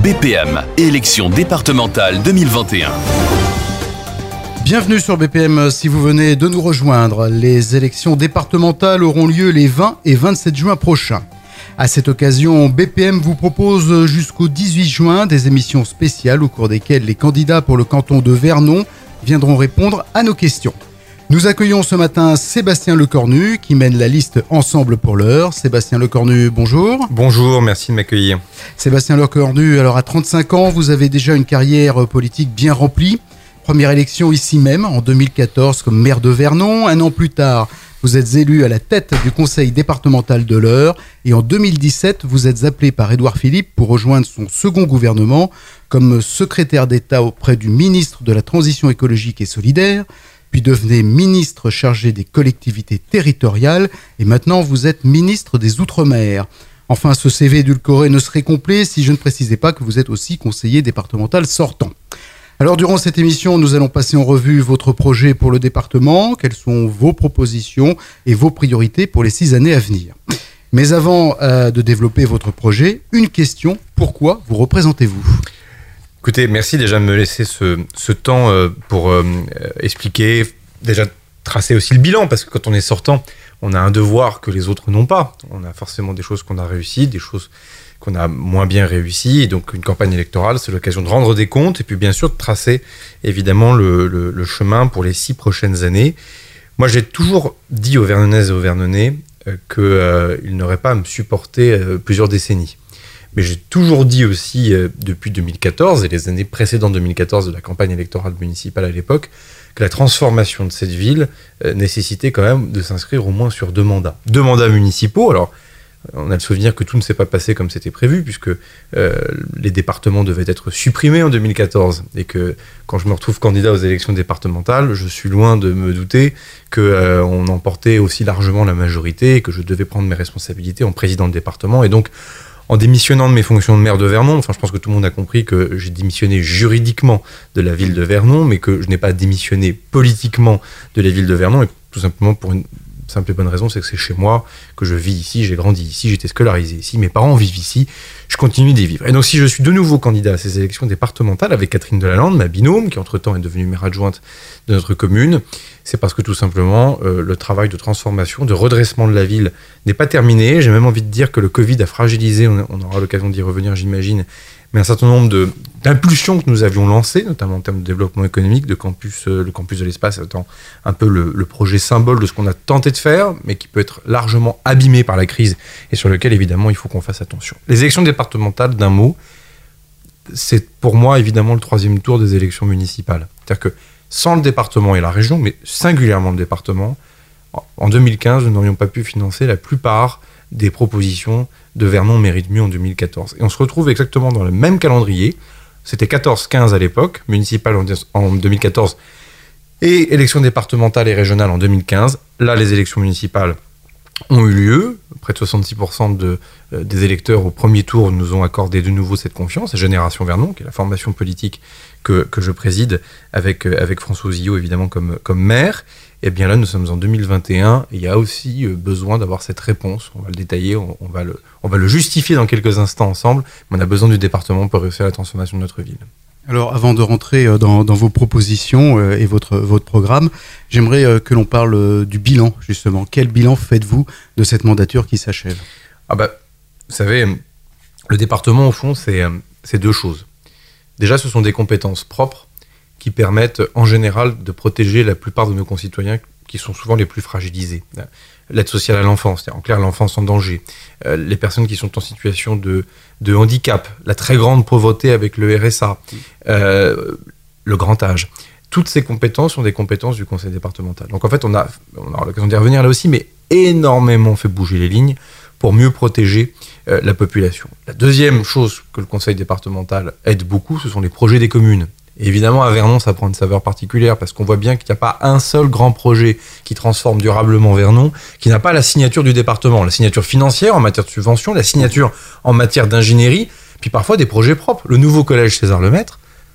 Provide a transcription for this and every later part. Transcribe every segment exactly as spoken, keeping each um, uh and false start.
B P M, élection départementale deux mille vingt et un. Bienvenue sur B P M si vous venez de nous rejoindre. Les élections départementales auront lieu les vingt et vingt-sept juin prochains. À cette occasion, B P M vous propose jusqu'au dix-huit juin des émissions spéciales au cours desquelles les candidats pour le canton de Vernon viendront répondre à nos questions. Nous accueillons ce matin Sébastien Lecornu qui mène la liste Ensemble pour l'heure. Sébastien Lecornu, bonjour. Bonjour, merci de m'accueillir. Sébastien Lecornu, alors à trente-cinq ans, vous avez déjà une carrière politique bien remplie. Première élection ici même, en deux mille quatorze, comme maire de Vernon. Un an plus tard, vous êtes élu à la tête du conseil départemental de l'Eure. Et en deux mille dix-sept, vous êtes appelé par Édouard Philippe pour rejoindre son second gouvernement comme secrétaire d'État auprès du ministre de la Transition écologique et solidaire. Puis devenez ministre chargé des collectivités territoriales. Et maintenant, vous êtes ministre des Outre-mer. Enfin, ce C V édulcoré ne serait complet si je ne précisais pas que vous êtes aussi conseiller départemental sortant. Alors, durant cette émission, nous allons passer en revue votre projet pour le département, quelles sont vos propositions et vos priorités pour les six années à venir. Mais avant euh, de développer votre projet, une question, pourquoi vous représentez-vous ? Écoutez, merci déjà de me laisser ce, ce temps euh, pour euh, expliquer, déjà tracer aussi le bilan, parce que quand on est sortant, on a un devoir que les autres n'ont pas. On a forcément des choses qu'on a réussies, des choses qu'on a moins bien réussi, et donc une campagne électorale, c'est l'occasion de rendre des comptes, et puis bien sûr de tracer évidemment le, le, le chemin pour les six prochaines années. Moi, j'ai toujours dit aux Vernonaises et aux Vernonais euh, qu'ils euh, n'auraient pas à me supporter euh, plusieurs décennies. Mais j'ai toujours dit aussi, euh, depuis deux mille quatorze, et les années précédentes deux mille quatorze de la campagne électorale municipale à l'époque, que la transformation de cette ville euh, nécessitait quand même de s'inscrire au moins sur deux mandats. Deux mandats municipaux, alors on a le souvenir que tout ne s'est pas passé comme c'était prévu, puisque euh, les départements devaient être supprimés en deux mille quatorze, et que quand je me retrouve candidat aux élections départementales, je suis loin de me douter qu'on euh, emportait aussi largement la majorité, et que je devais prendre mes responsabilités en président de département, et donc en démissionnant de mes fonctions de maire de Vernon, enfin je pense que tout le monde a compris que j'ai démissionné juridiquement de la ville de Vernon, mais que je n'ai pas démissionné politiquement de la ville de Vernon, et tout simplement pour une simple et bonne raison, c'est que c'est chez moi, que je vis ici, j'ai grandi ici, j'ai été scolarisé ici, mes parents vivent ici, je continue d'y vivre. Et donc si je suis de nouveau candidat à ces élections départementales avec Catherine Delalande, ma binôme, qui entre-temps est devenue maire adjointe de notre commune, c'est parce que tout simplement euh, le travail de transformation, de redressement de la ville n'est pas terminé. J'ai même envie de dire que le Covid a fragilisé, on, on aura l'occasion d'y revenir j'imagine, mais un certain nombre de, d'impulsions que nous avions lancées, notamment en termes de développement économique, de campus, euh, le campus de l'espace étant un peu le, le projet symbole de ce qu'on a tenté de faire, mais qui peut être largement abîmé par la crise et sur lequel évidemment il faut qu'on fasse attention. Les élections départementales, d'un mot, c'est pour moi évidemment le troisième tour des élections municipales. C'est-à-dire que sans le département et la région, mais singulièrement le département, en deux mille quinze, nous n'aurions pas pu financer la plupart des propositions de Vernon Mérite Mieux en deux mille quatorze. Et on se retrouve exactement dans le même calendrier. C'était quatorze quinze à l'époque, municipal en deux mille quatorze et élections départementales et régionales en deux mille quinze. Là, les élections municipales ont eu lieu. Près de soixante-six pour cent de, euh, des électeurs au premier tour nous ont accordé de nouveau cette confiance. La Génération Vernon, qui est la formation politique que, que je préside avec, euh, avec François Ozillot, évidemment, comme, comme maire. Et bien là, nous sommes en deux mille vingt et un et il y a aussi euh, besoin d'avoir cette réponse. On va le détailler, on, on, va le, on va le justifier dans quelques instants ensemble, mais on a besoin du département pour réussir la transformation de notre ville. Alors, avant de rentrer dans, dans vos propositions euh, et votre, votre programme, j'aimerais euh, que l'on parle euh, du bilan, justement. Quel bilan faites-vous de cette mandature qui s'achève ? Ah bah, vous savez, le département, au fond, c'est, c'est deux choses. Déjà, ce sont des compétences propres qui permettent, en général, de protéger la plupart de nos concitoyens qui sont souvent les plus fragilisés. L'aide sociale à l'enfance, c'est-à-dire en clair l'enfance en danger, euh, les personnes qui sont en situation de, de handicap, la très grande pauvreté avec le R S A, euh, le grand âge. Toutes ces compétences sont des compétences du conseil départemental. Donc en fait, on a, on aura l'occasion d'y revenir là aussi, mais énormément fait bouger les lignes pour mieux protéger euh, la population. La deuxième chose que le conseil départemental aide beaucoup, ce sont les projets des communes. Et évidemment, à Vernon, ça prend une saveur particulière parce qu'on voit bien qu'il n'y a pas un seul grand projet qui transforme durablement Vernon, qui n'a pas la signature du département, la signature financière en matière de subvention, la signature en matière d'ingénierie, puis parfois des projets propres. Le nouveau collège César Lemaître,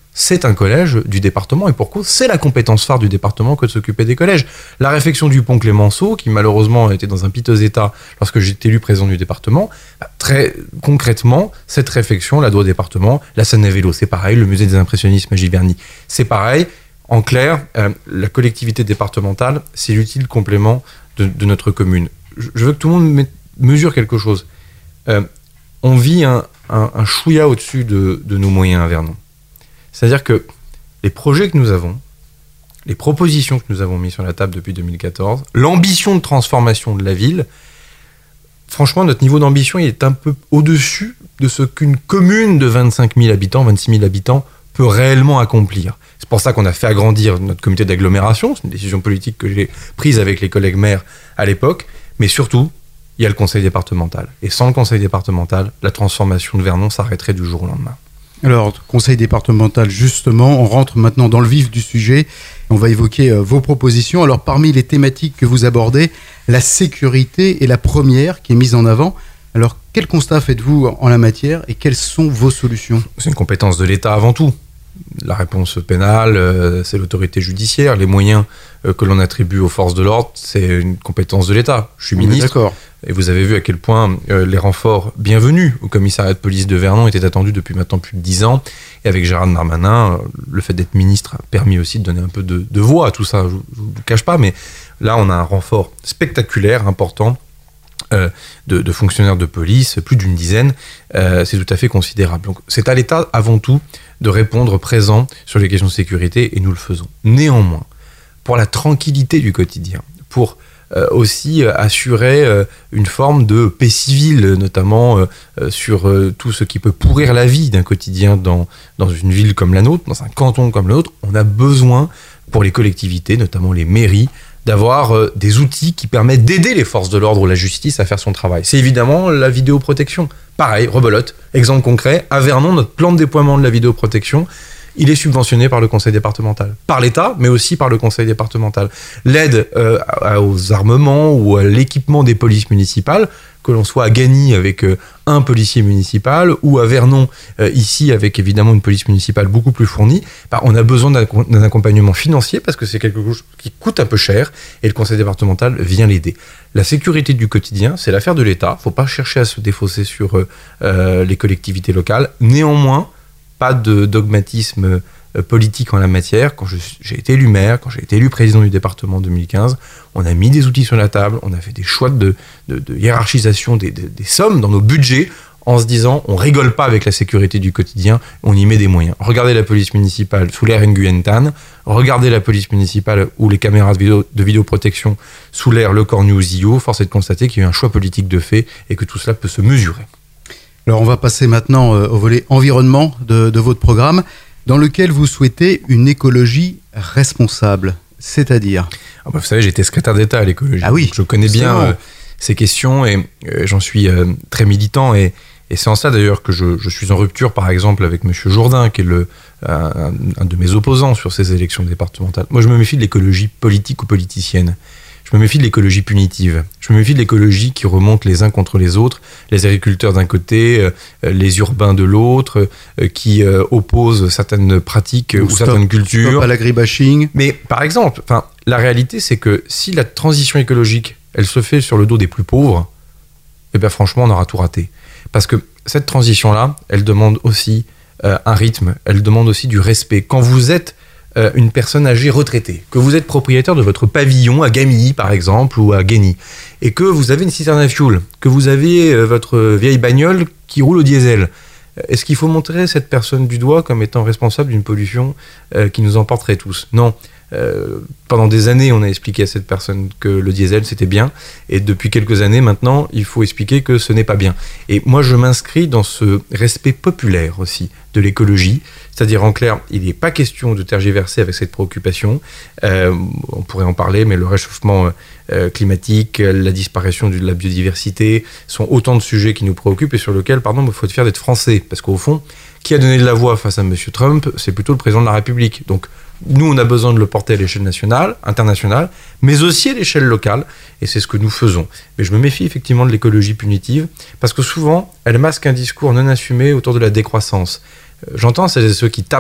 c'est un collège du département, et pour cause, c'est la compétence phare du département que de s'occuper des collèges. La réfection du pont Clémenceau, qui malheureusement était dans un piteux état lorsque j'étais élu président du département, bah, très concrètement, cette réfection, la doit au département. La scène à vélo, c'est pareil. Le musée des impressionnismes à Giverny, c'est pareil. En clair, euh, la collectivité départementale, c'est l'utile complément de, de notre commune. Je, je veux que tout le monde met, mesure quelque chose. Euh, on vit un, un, un chouïa au-dessus de, de nos moyens à Vernon. C'est-à-dire que les projets que nous avons, les propositions que nous avons mises sur la table depuis deux mille quatorze, l'ambition de transformation de la ville, franchement, notre niveau d'ambition il est un peu au-dessus de ce qu'une commune de vingt-cinq mille habitants, vingt-six mille habitants peut réellement accomplir. C'est pour ça qu'on a fait agrandir notre comité d'agglomération. C'est une décision politique que j'ai prise avec les collègues maires à l'époque. Mais surtout, il y a le conseil départemental. Et sans le conseil départemental, la transformation de Vernon s'arrêterait du jour au lendemain. Alors, conseil départemental, justement, on rentre maintenant dans le vif du sujet. On va évoquer euh, vos propositions. Alors, parmi les thématiques que vous abordez, la sécurité est la première qui est mise en avant. Alors, quel constat faites-vous en la matière et quelles sont vos solutions ? C'est une compétence de l'État avant tout. La réponse pénale, euh, c'est l'autorité judiciaire. Les moyens euh, que l'on attribue aux forces de l'ordre, c'est une compétence de l'État. Je suis On ministre. est d'accord. Et vous avez vu à quel point euh, les renforts bienvenus au commissariat de police de Vernon étaient attendus depuis maintenant plus de dix ans. Et avec Gérald Darmanin, euh, le fait d'être ministre a permis aussi de donner un peu de, de voix à tout ça. Je ne vous le cache pas, mais là, on a un renfort spectaculaire, important, euh, de, de fonctionnaires de police, plus d'une dizaine. Euh, c'est tout à fait considérable. Donc, c'est à l'État, avant tout, de répondre présent sur les questions de sécurité, et nous le faisons. Néanmoins, pour la tranquillité du quotidien, pour Euh, aussi euh, assurer euh, une forme de paix civile, notamment euh, euh, sur euh, tout ce qui peut pourrir la vie d'un quotidien dans, dans une ville comme la nôtre, dans un canton comme le nôtre. On a besoin, pour les collectivités, notamment les mairies, d'avoir euh, des outils qui permettent d'aider les forces de l'ordre ou la justice à faire son travail. C'est évidemment la vidéoprotection. Pareil, rebelote, exemple concret, à Vernon, notre plan de déploiement de la vidéoprotection, il est subventionné par le conseil départemental, par l'État, mais aussi par le conseil départemental. L'aide euh, aux armements ou à l'équipement des polices municipales, que l'on soit à Gagny avec euh, un policier municipal ou à Vernon, euh, ici, avec évidemment une police municipale beaucoup plus fournie, bah, on a besoin d'un, d'un accompagnement financier parce que c'est quelque chose qui coûte un peu cher et le conseil départemental vient l'aider. La sécurité du quotidien, c'est l'affaire de l'État. Il ne faut pas chercher à se défausser sur euh, les collectivités locales. Néanmoins, pas de dogmatisme euh, politique en la matière. Quand je, j'ai été élu maire, quand j'ai été élu président du département en deux mille quinze, on a mis des outils sur la table, on a fait des choix de, de, de hiérarchisation des, des, des sommes dans nos budgets en se disant on rigole pas avec la sécurité du quotidien, on y met des moyens. Regardez la police municipale sous l'ère Nguyen Tan, regardez la police municipale ou les caméras de, vidéo, de vidéoprotection sous l'ère Le Cornu-Ouzillot, force est de constater qu'il y a eu un choix politique de fait et que tout cela peut se mesurer. Alors, on va passer maintenant euh, au volet environnement de, de votre programme, dans lequel vous souhaitez une écologie responsable, c'est-à-dire ah bah vous savez, j'étais secrétaire d'État à l'écologie. Ah oui, donc je connais bien euh, ces questions et euh, j'en suis euh, très militant. Et, et c'est en ça d'ailleurs que je, je suis en rupture, par exemple, avec M. Jourdain, qui est le, un, un de mes opposants sur ces élections départementales. Moi, je me méfie de l'écologie politique ou politicienne. Je me méfie de l'écologie punitive. Je me méfie de l'écologie qui remonte les uns contre les autres, les agriculteurs d'un côté, euh, les urbains de l'autre, euh, qui euh, opposent certaines pratiques ou, ou stop, certaines cultures. Stop à l'agribashing. Mais par exemple, enfin, la réalité, c'est que si la transition écologique, elle se fait sur le dos des plus pauvres, eh bien franchement, on aura tout raté. Parce que cette transition-là, elle demande aussi euh, un rythme, elle demande aussi du respect. Quand vous êtes Euh, une personne âgée retraitée, que vous êtes propriétaire de votre pavillon à Gamilly par exemple ou à Guény, et que vous avez une citerne à fioul, que vous avez euh, votre vieille bagnole qui roule au diesel, est-ce qu'il faut montrer cette personne du doigt comme étant responsable d'une pollution euh, qui nous emporterait tous ? Non. Euh, pendant des années, on a expliqué à cette personne que le diesel c'était bien, et depuis quelques années maintenant, il faut expliquer que ce n'est pas bien. Et moi, je m'inscris dans ce respect populaire aussi de l'écologie, c'est-à-dire en clair, il n'est pas question de tergiverser avec cette préoccupation. Euh, on pourrait en parler, mais le réchauffement euh, climatique, la disparition de la biodiversité sont autant de sujets qui nous préoccupent et sur lesquels, pardon, il faut être fier d'être français, parce qu'au fond, qui a donné de la voix face à M. Trump, c'est plutôt le président de la République. Donc nous, on a besoin de le porter à l'échelle nationale, internationale, mais aussi à l'échelle locale, et c'est ce que nous faisons. Mais je me méfie effectivement de l'écologie punitive, parce que souvent, elle masque un discours non assumé autour de la décroissance. J'entends celles et ceux qui tapent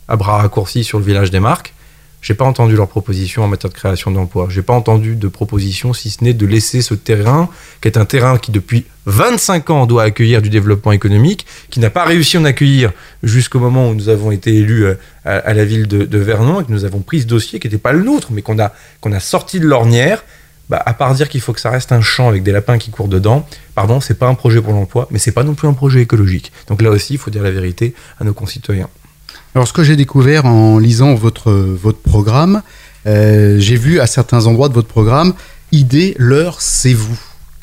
à bras raccourcis sur le village des marques. J'ai pas entendu leurs propositions en matière de création d'emplois. J'ai pas entendu de propositions, si ce n'est de laisser ce terrain, qui est un terrain qui depuis vingt-cinq ans doit accueillir du développement économique, qui n'a pas réussi à en accueillir jusqu'au moment où nous avons été élus à, à la ville de, de Vernon et que nous avons pris ce dossier qui n'était pas le nôtre, mais qu'on a, qu'on a sorti de l'ornière. Bah, à part dire qu'il faut que ça reste un champ avec des lapins qui courent dedans, pardon, c'est pas un projet pour l'emploi, mais c'est pas non plus un projet écologique. Donc là aussi, il faut dire la vérité à nos concitoyens. Alors, ce que j'ai découvert en lisant votre, votre programme, euh, j'ai vu à certains endroits de votre programme, idée, l'heure, c'est vous.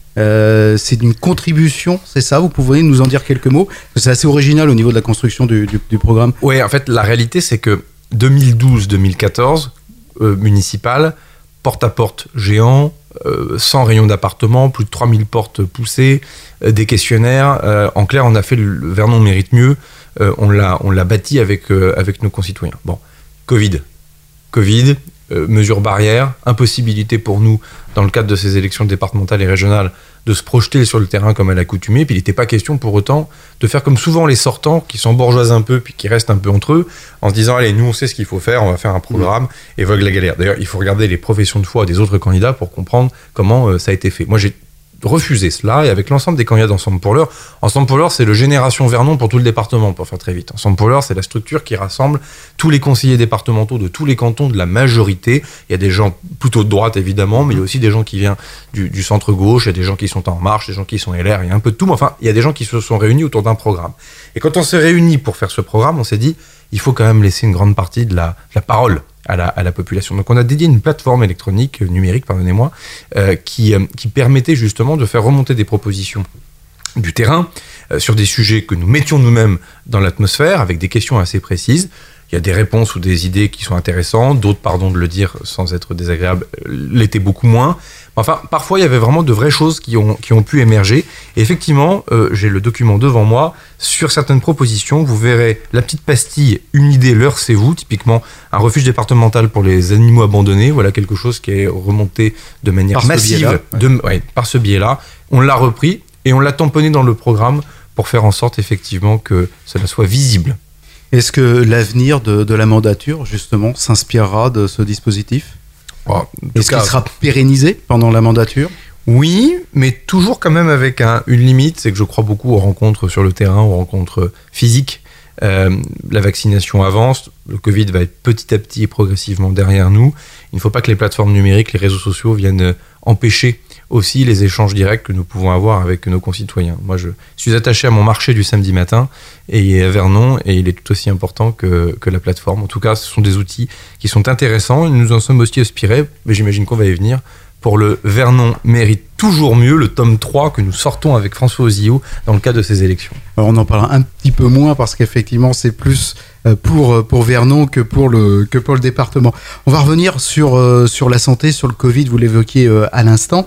Euh, c'est une contribution, c'est ça? Vous pouvez nous en dire quelques mots? C'est assez original au niveau de la construction du, du, du programme. Oui, en fait, la réalité, c'est que deux mille douze deux mille quatorze, euh, municipal, porte-à-porte géant, euh, cent rayons d'appartements, plus de trois mille portes poussées, euh, des questionnaires. Euh, en clair, on a fait le, le Vernon mérite mieux. Euh, on l'a, on l'a bâti avec, euh, avec nos concitoyens. Bon, Covid. Covid, euh, mesures barrières, impossibilité pour nous, dans le cadre de ces élections départementales et régionales, de se projeter sur le terrain comme à l'accoutumée. Puis il n'était pas question pour autant de faire comme souvent les sortants qui s'embourgeoisent un peu puis qui restent un peu entre eux en se disant allez, nous on sait ce qu'il faut faire, on va faire un programme et vogue la galère. D'ailleurs, il faut regarder les professions de foi des autres candidats pour comprendre comment euh, ça a été fait. Moi j'ai refusé cela et avec l'ensemble des candidats d'Ensemble pour l'heure. Ensemble pour l'heure, c'est le Génération Vernon pour tout le département, pour faire très vite. Ensemble pour l'heure, c'est la structure qui rassemble tous les conseillers départementaux de tous les cantons de la majorité. Il y a des gens plutôt de droite, évidemment, mais il y a aussi des gens qui viennent du, du centre-gauche, il y a des gens qui sont En Marche, des gens qui sont L R, il y a un peu de tout, mais enfin, il y a des gens qui se sont réunis autour d'un programme. Et quand on s'est réunis pour faire ce programme, on s'est dit, il faut quand même laisser une grande partie de la, de la parole À la, à la population. Donc on a dédié une plateforme électronique, euh, numérique, pardonnez-moi, euh, qui, euh, qui permettait justement de faire remonter des propositions du terrain euh, sur des sujets que nous mettions nous-mêmes dans l'atmosphère avec des questions assez précises. Il y a des réponses ou des idées qui sont intéressantes, d'autres, pardon de le dire sans être désagréable, l'étaient beaucoup moins. Enfin, parfois, il y avait vraiment de vraies choses qui ont, qui ont pu émerger. Et effectivement, euh, j'ai le document devant moi. Sur certaines propositions, vous verrez la petite pastille, une idée, l'heure, c'est vous. Typiquement, un refuge départemental pour les animaux abandonnés. Voilà quelque chose qui est remonté de manière par massive ce de, ouais, par ce biais-là. On l'a repris et on l'a tamponné dans le programme pour faire en sorte, effectivement, que cela soit visible. Est-ce que l'avenir de, de la mandature, justement, s'inspirera de ce dispositif? Bon, Est-ce cas, qu'il sera pérennisé pendant la mandature? Oui, mais toujours quand même avec un, une limite, c'est que je crois beaucoup aux rencontres sur le terrain, aux rencontres physiques. Euh, la vaccination avance, le Covid va être petit à petit et progressivement derrière nous. Il ne faut pas que les plateformes numériques, les réseaux sociaux viennent empêcher aussi les échanges directs que nous pouvons avoir avec nos concitoyens. Moi, je suis attaché à mon marché du samedi matin et à Vernon, et il est tout aussi important que, que la plateforme. En tout cas, ce sont des outils qui sont intéressants. Nous en sommes aussi inspirés, mais j'imagine qu'on va y venir, pour le Vernon mérite toujours mieux, le tome trois que nous sortons avec François Ozillot dans le cadre de ces élections. Alors on en parlera un petit peu moins parce qu'effectivement c'est plus pour, pour Vernon que pour, le, que pour le département. On va revenir sur, sur la santé, sur le Covid, vous l'évoquiez à l'instant.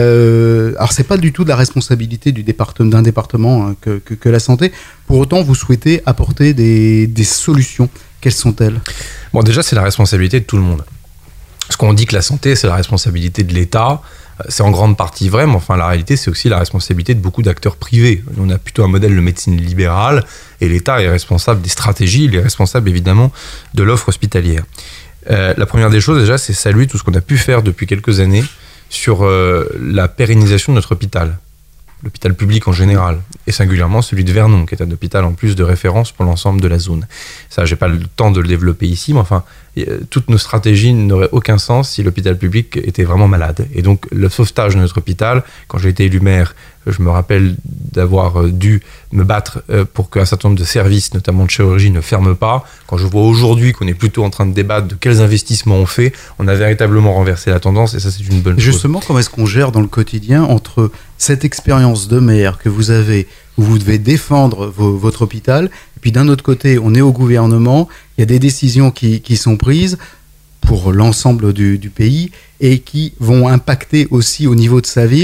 Euh, alors c'est pas du tout de la responsabilité du département, d'un département hein, que, que, que la santé. Pour autant, vous souhaitez apporter des, des solutions. Quelles sont-elles? Bon, déjà c'est la responsabilité de tout le monde. Parce qu'on dit que la santé, c'est la responsabilité de l'État, c'est en grande partie vrai, mais enfin la réalité, c'est aussi la responsabilité de beaucoup d'acteurs privés. On a plutôt un modèle de médecine libérale, et l'État est responsable des stratégies, il est responsable évidemment de l'offre hospitalière. Euh, la première des choses, déjà, c'est saluer tout ce qu'on a pu faire depuis quelques années sur euh, la pérennisation de notre hôpital. L'hôpital public en général, et singulièrement celui de Vernon, qui est un hôpital en plus de référence pour l'ensemble de la zone. Ça, j'ai pas le temps de le développer ici, mais enfin, toutes nos stratégies n'auraient aucun sens si l'hôpital public était vraiment malade. Et donc, le sauvetage de notre hôpital, quand j'ai été élu maire, je me rappelle d'avoir dû me battre pour qu'un certain nombre de services, notamment de chirurgie, ne ferment pas. Quand je vois aujourd'hui qu'on est plutôt en train de débattre de quels investissements on fait, on a véritablement renversé la tendance, et ça, c'est une bonne chose. Justement, comment est-ce qu'on gère dans le quotidien entre cette expérience de maire que vous avez, où vous devez défendre vos, votre hôpital, et puis d'un autre côté, on est au gouvernement, il y a des décisions qui, qui sont prises pour l'ensemble du, du pays et qui vont impacter aussi au niveau de sa ville.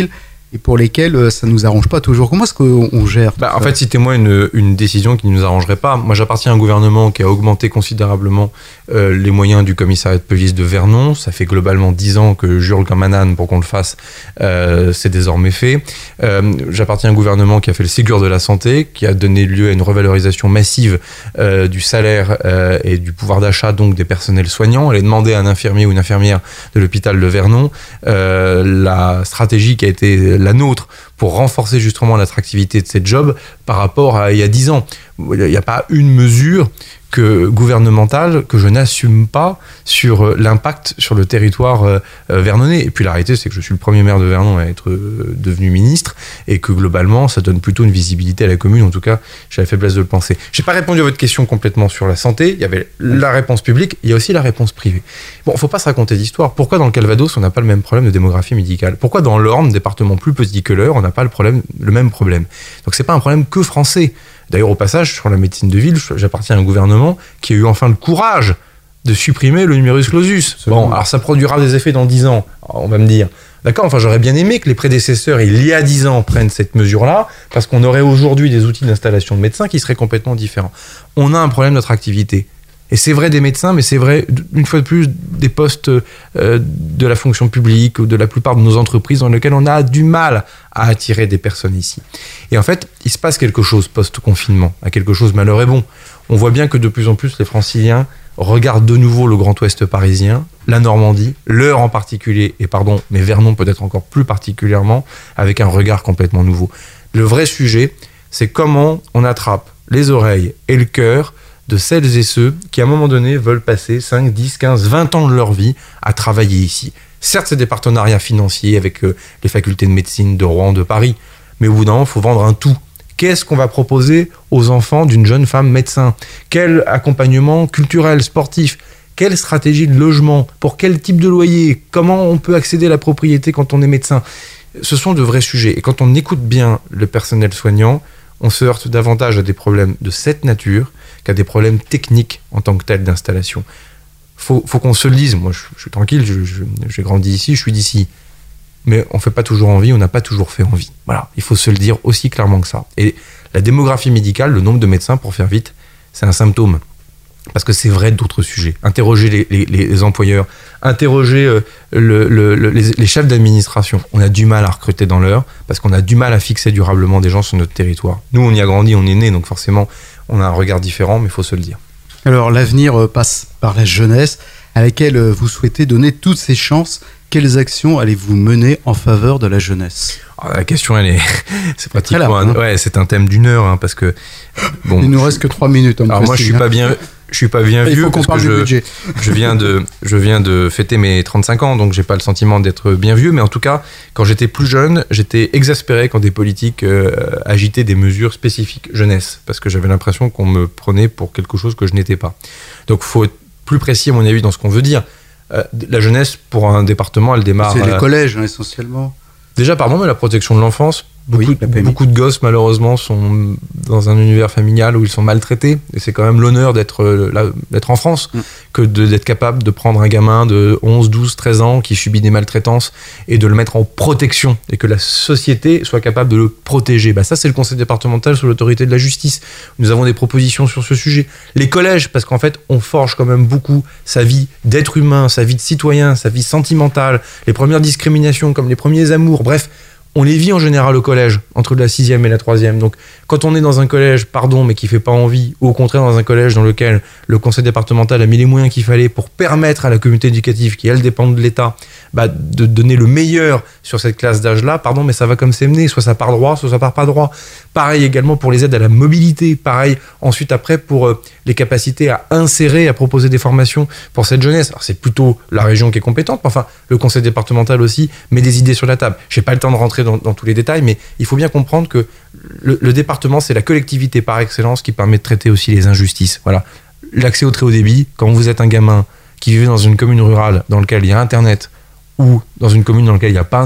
et pour lesquels ça ne nous arrange pas toujours. Comment est-ce qu'on gère bah, En fait, citez-moi une, une décision qui ne nous arrangerait pas. Moi, j'appartiens à un gouvernement qui a augmenté considérablement euh, les moyens du commissariat de police de Vernon. Ça fait globalement dix ans que je hurle comme un âne pour qu'on le fasse. Euh, c'est désormais fait. Euh, j'appartiens à un gouvernement qui a fait le Ségur de la santé, qui a donné lieu à une revalorisation massive euh, du salaire euh, et du pouvoir d'achat donc des personnels soignants. Elle a demandé à un infirmier ou une infirmière de l'hôpital de Vernon euh, la stratégie qui a été la nôtre pour renforcer justement l'attractivité de cette job par rapport à il y a dix ans. Il n'y a pas une mesure que, gouvernementale que je n'assume pas sur l'impact sur le territoire euh, vernonais. Et puis la réalité, c'est que je suis le premier maire de Vernon à être euh, devenu ministre et que globalement, ça donne plutôt une visibilité à la commune. En tout cas, j'ai la faiblesse de le penser. Je n'ai pas répondu à votre question complètement sur la santé. Il y avait la réponse publique, il y a aussi la réponse privée. Bon, il ne faut pas se raconter d'histoire. Pourquoi dans le Calvados, on n'a pas le même problème de démographie médicale ? Pourquoi dans l'Orne, département plus petit que l'Eure, on n'a pas le, problème, le même problème ? Donc ce n'est pas un problème que français. D'ailleurs, au passage, sur la médecine de ville, j'appartiens à un gouvernement qui a eu enfin le courage de supprimer le numerus clausus. Bon, alors ça produira des effets dans dix ans, on va me dire. D'accord, enfin j'aurais bien aimé que les prédécesseurs, il y a dix ans, prennent cette mesure-là, parce qu'on aurait aujourd'hui des outils d'installation de médecins qui seraient complètement différents. On a un problème d'attractivité. Et c'est vrai des médecins, mais c'est vrai, une fois de plus, des postes euh, de la fonction publique ou de la plupart de nos entreprises dans lesquelles on a du mal à attirer des personnes ici. Et en fait, il se passe quelque chose post-confinement, à quelque chose malheur et bon. On voit bien que de plus en plus, les Franciliens regardent de nouveau le Grand Ouest parisien, la Normandie, l'Eure en particulier, et pardon, mais Vernon peut-être encore plus particulièrement, avec un regard complètement nouveau. Le vrai sujet, c'est comment on attrape les oreilles et le cœur de celles et ceux qui, à un moment donné, veulent passer cinq, dix, quinze, vingt ans de leur vie à travailler ici. Certes, c'est des partenariats financiers avec euh, les facultés de médecine de Rouen, de Paris, mais au bout d'un moment, il faut vendre un tout. Qu'est-ce qu'on va proposer aux enfants d'une jeune femme médecin ? Quel accompagnement culturel, sportif ? Quelle stratégie de logement ? Pour quel type de loyer ? Comment on peut accéder à la propriété quand on est médecin ? Ce sont de vrais sujets. Et quand on écoute bien le personnel soignant, on se heurte davantage à des problèmes de cette nature qu'à des problèmes techniques en tant que tel d'installation. Faut, faut qu'on se le dise. Moi, je, je suis tranquille, je, je, j'ai grandi ici, je suis d'ici. Mais on ne fait pas toujours envie, on n'a pas toujours fait envie. Voilà, il faut se le dire aussi clairement que ça. Et la démographie médicale, le nombre de médecins, pour faire vite, c'est un symptôme. Parce que c'est vrai d'autres sujets. Interroger les, les, les employeurs, interroger euh, le, le, le, les, les chefs d'administration. On a du mal à recruter dans l'heure parce qu'on a du mal à fixer durablement des gens sur notre territoire. Nous, on y a grandi, on est né, donc forcément, on a un regard différent, mais il faut se le dire. Alors, l'avenir passe par la jeunesse, à laquelle vous souhaitez donner toutes ses chances. Quelles actions allez-vous mener en faveur de la jeunesse ? Alors, la question, elle est, c'est pratiquement, large, un, hein. ouais, c'est un thème d'une heure, hein, parce que bon. Il nous reste que trois minutes. Alors moi, je suis pas bien, je suis pas bien Il vieux faut qu'on parce parle que du je, budget. je viens de, je viens de fêter mes trente-cinq ans, donc j'ai pas le sentiment d'être bien vieux, mais en tout cas, quand j'étais plus jeune, j'étais exaspéré quand des politiques euh, agitaient des mesures spécifiques jeunesse, parce que j'avais l'impression qu'on me prenait pour quelque chose que je n'étais pas. Donc, faut être plus précis à mon avis dans ce qu'on veut dire. Euh, la jeunesse, pour un département, elle démarre... C'est les euh, collèges, hein, essentiellement. Déjà, pardon, mais la protection de l'enfance, beaucoup, Oui, la P M I. beaucoup de gosses, malheureusement, sont dans un univers familial où ils sont maltraités. Et c'est quand même l'honneur d'être, euh, là, d'être en France, mm. que de, d'être capable de prendre un gamin de onze, douze, treize ans qui subit des maltraitances et de le mettre en protection et que la société soit capable de le protéger. Bah, ça, c'est le conseil départemental sous l'autorité de la justice. Nous avons des propositions sur ce sujet. Les collèges, parce qu'en fait, on forge quand même beaucoup sa vie d'être humain, sa vie de citoyen, sa vie sentimentale, les premières discriminations comme les premiers amours, bref, on les vit en général au collège, entre la sixième et la troisième. Donc, quand on est dans un collège, pardon, mais qui fait pas envie, ou au contraire dans un collège dans lequel le conseil départemental a mis les moyens qu'il fallait pour permettre à la communauté éducative, qui elle dépend de l'État, bah, de donner le meilleur sur cette classe d'âge-là, pardon, mais ça va comme c'est mené, soit ça part droit, soit ça part pas droit. Pareil également pour les aides à la mobilité, pareil ensuite après pour euh, les capacités à insérer, à proposer des formations pour cette jeunesse. Alors c'est plutôt la région qui est compétente, mais enfin le conseil départemental aussi met des idées sur la table. J'ai pas le temps de rentrer dans, dans tous les détails, mais il faut bien comprendre que le, le département, c'est la collectivité par excellence qui permet de traiter aussi les injustices. Voilà. L'accès au très haut débit, quand vous êtes un gamin qui vit dans une commune rurale dans laquelle il y a Internet, ou dans une commune dans laquelle il n'y a pas Internet,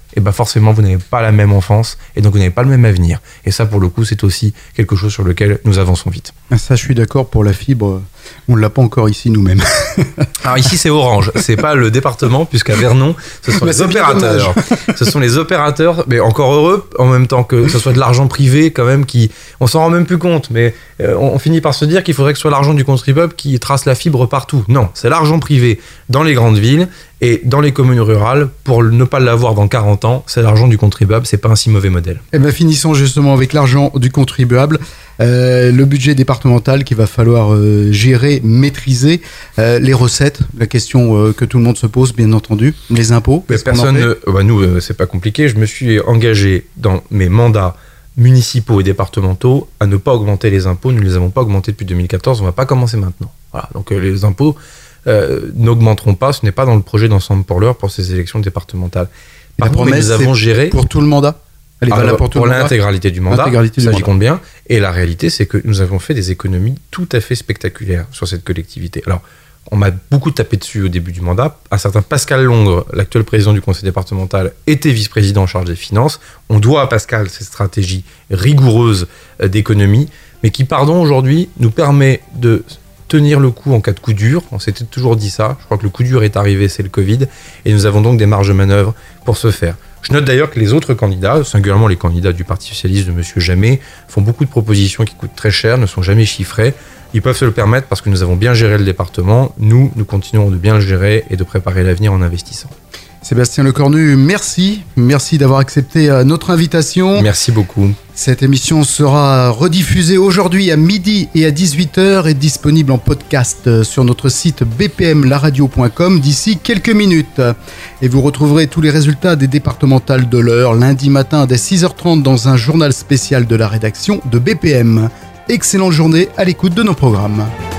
et ben forcément vous n'avez pas la même enfance et donc vous n'avez pas le même avenir. Et ça, pour le coup, c'est aussi quelque chose sur lequel nous avançons vite. Ça, je suis d'accord. Pour la fibre, on ne l'a pas encore ici nous-mêmes. Alors ici, c'est Orange, c'est pas le département, puisqu'à Vernon, ce sont bah, les opérateurs. Ce sont les opérateurs, mais encore heureux, en même temps que ce soit de l'argent privé quand même, qui, on s'en rend même plus compte, mais euh, on finit par se dire qu'il faudrait que ce soit l'argent du contribuable qui trace la fibre partout. Non, c'est l'argent privé dans les grandes villes et dans les communes rurales, pour ne pas l'avoir dans quarante ans, c'est l'argent du contribuable, c'est pas un si mauvais modèle. Eh bien, finissons justement avec l'argent du contribuable. Euh, le budget départemental qu'il va falloir euh, gérer, maîtriser, euh, les recettes, la question euh, que tout le monde se pose, bien entendu, les impôts. Mais personne, ne, bah nous, euh, c'est pas compliqué. Je me suis engagé dans mes mandats municipaux et départementaux à ne pas augmenter les impôts. Nous ne les avons pas augmentés depuis deux mille quatorze. On va pas commencer maintenant. Voilà. Donc euh, les impôts euh, n'augmenteront pas. Ce n'est pas dans le projet d'ensemble pour l'heure pour ces élections départementales. Par contre, promesse, nous avons géré pour tout le mandat. Elle est valable pour, pour l'intégralité du mandat, ça j'y compte bien. Et la réalité, c'est que nous avons fait des économies tout à fait spectaculaires sur cette collectivité. Alors, on m'a beaucoup tapé dessus au début du mandat. Un certain Pascal Longre, l'actuel président du conseil départemental, était vice-président en charge des finances. On doit à Pascal cette stratégie rigoureuse d'économie, mais qui, pardon, aujourd'hui, nous permet de tenir le coup en cas de coup dur. On s'était toujours dit ça. Je crois que le coup dur est arrivé, c'est le Covid. Et nous avons donc des marges de manœuvre pour ce faire. Je note d'ailleurs que les autres candidats, singulièrement les candidats du Parti Socialiste de M. Jamet, font beaucoup de propositions qui coûtent très cher, ne sont jamais chiffrées. Ils peuvent se le permettre parce que nous avons bien géré le département. Nous, nous continuons de bien le gérer et de préparer l'avenir en investissant. Sébastien Lecornu, merci. Merci d'avoir accepté notre invitation. Merci beaucoup. Cette émission sera rediffusée aujourd'hui à midi et à dix-huit heures et disponible en podcast sur notre site b p m la radio point com d'ici quelques minutes. Et vous retrouverez tous les résultats des départementales de l'heure lundi matin dès six heures trente dans un journal spécial de la rédaction de B P M. Excellente journée à l'écoute de nos programmes.